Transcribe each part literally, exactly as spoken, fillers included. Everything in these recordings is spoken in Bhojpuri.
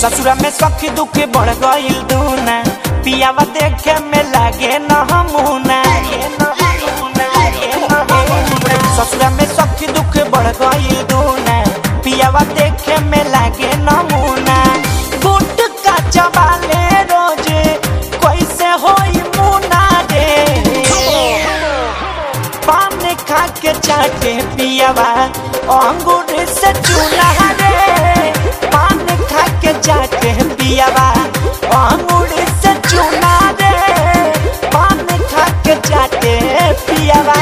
ससुरा में सखी दुख बढ़ गइल दूना, पियावा देखे में लागे न हमूना। ससुरा में सखी दुख बढ़ गइल दूना, पियावा देखे में लागे नमूना। गुट का चबाले रोजे कैसे होई मुना रे, पान खा के चाटे पियावा अंगूर से चूना रे, पान खा के चाटे पियावा अंगूर से चूना रे, पान खा के चाटे पियावा।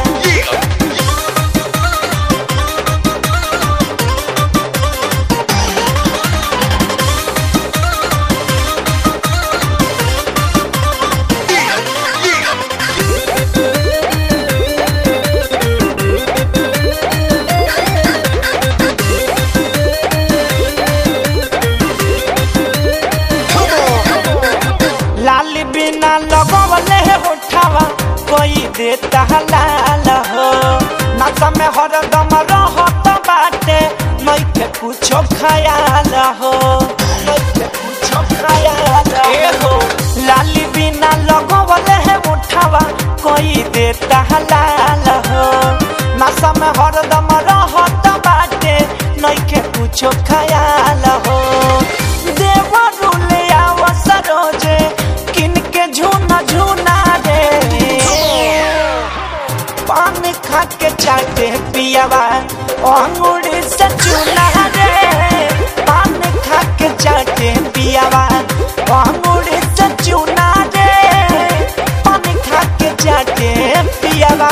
लाल बिना लगवले उठावा कोई देता लाल हो, नशा में हरदम रहत बाटे नइखे कुछो ख्याल हो, नइखे कुछो ख्याल हो। लाल बिना लगवले उठावा कोई देता लाल हो, नशा में हरदम रहत बाटे नइखे कुछो ख्याल हो। देवरुले आवसरोजे झूना झूना रे, पान खा के चाटे पियावा अंगूर से चूना रे, पान खा के चाटे पियावा अंगूर से चूना रे, पान खा के चाटे पियावा।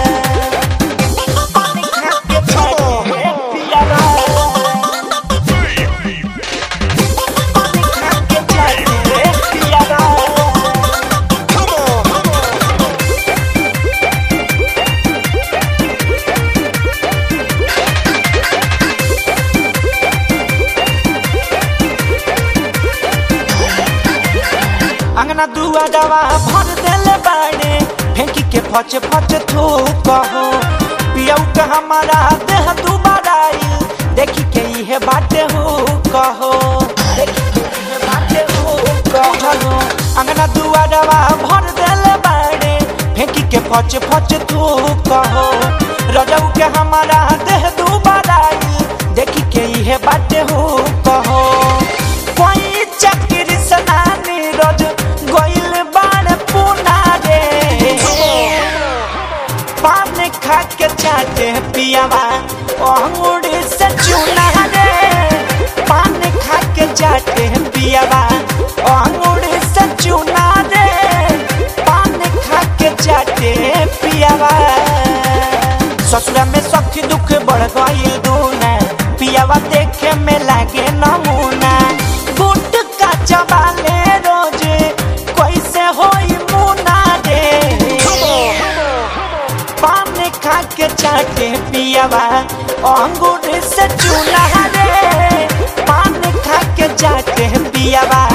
अंगना दुआ दवा भर देले बाड़े फेंकी के फच फच थूक हो, पियऊ के हमारा देह दुबारा आइल देखी के इहे बाटे हो कहो, देखी के इहे बाटे हो कहो। अंगना दुआ दवा भर देले बाड़े फेंकी के फच फच थूक हो, रजऊ के हमारा देह दुबारा आइल देखी के इहे बाटे हो कहो। कोई चक्री सनानी रोज गोइल बाण पुना रे, पान खा के चाटे पियावा अंगूर से चूना रे, पान खा के चाटे पियावा अंगूर से चूना रे, पान खा के चाटे पियावा। ससुरा में सखी दुख बढ़ गइल दूना, पियावा देखे में लागे नमूना। गुट का चबाले रोजे कैसे होई मुना रे, पान खा के चाटे पियावा अंगूर से चूना रे, पान खा के चाटे पियावा